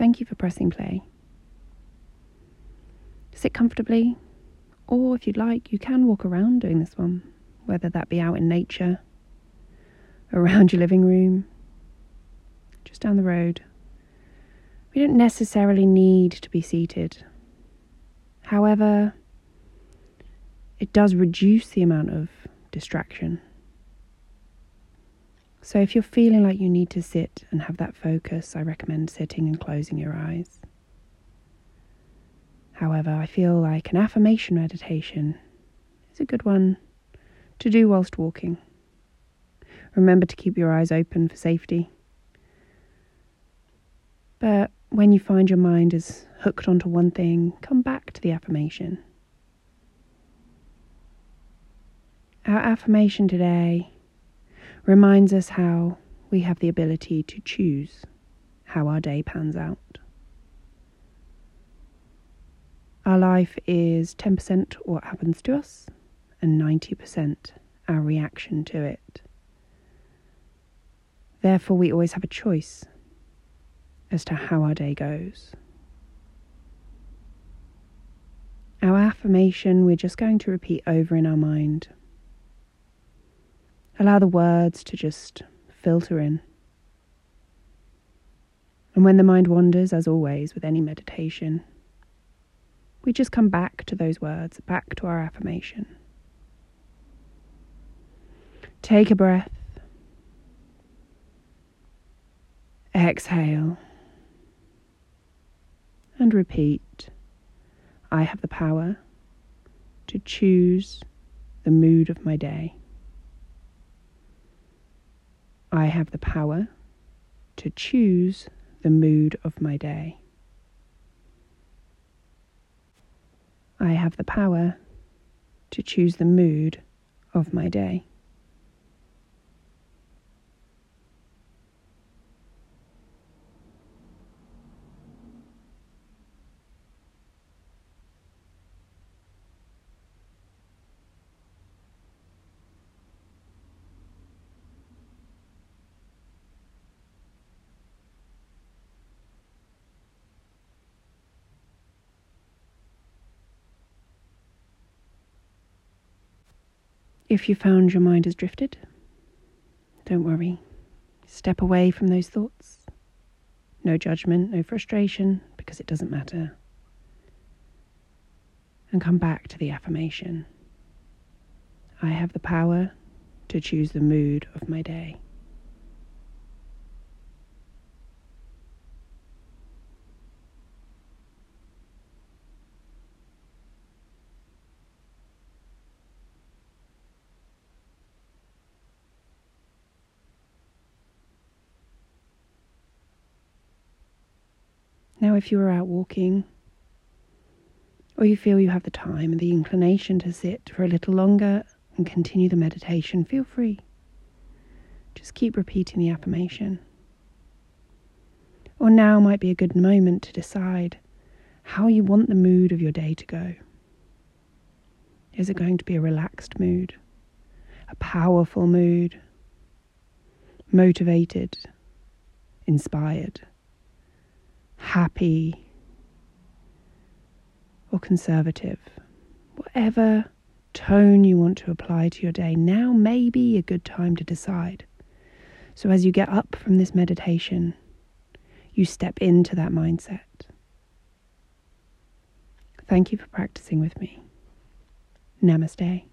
Thank you for pressing play. Sit comfortably, or if you'd like, you can walk around doing this one, whether that be out in nature, around your living room, just down the road. We don't necessarily need to be seated. However, it does reduce the amount of distraction. So if you're feeling like you need to sit and have that focus, I recommend sitting and closing your eyes. However, I feel like an affirmation meditation is a good one to do whilst walking. Remember to keep your eyes open for safety. But when you find your mind is hooked onto one thing, come back to the affirmation. Our affirmation today reminds us how we have the ability to choose how our day pans out. Our life is 10% what happens to us and 90% our reaction to it. Therefore, we always have a choice as to how our day goes. Our affirmation we're just going to repeat over in our mind. Allow the words to just filter in. And when the mind wanders, as always with any meditation, we just come back to those words, back to our affirmation. Take a breath. Exhale. And repeat. I have the power to choose the mood of my day. I have the power to choose the mood of my day. I have the power to choose the mood of my day. If you found your mind has drifted, don't worry. Step away from those thoughts. No judgment, no frustration, because it doesn't matter. And come back to the affirmation. I have the power to choose the mood of my day. Now, if you are out walking, or you feel you have the time and the inclination to sit for a little longer and continue the meditation, feel free. Just keep repeating the affirmation. Or now might be a good moment to decide how you want the mood of your day to go. Is it going to be a relaxed mood, a powerful mood, motivated, inspired, happy, or conservative? Whatever tone you want to apply to your day, now may be a good time to decide. So as you get up from this meditation, you step into that mindset. Thank you for practicing with me. Namaste.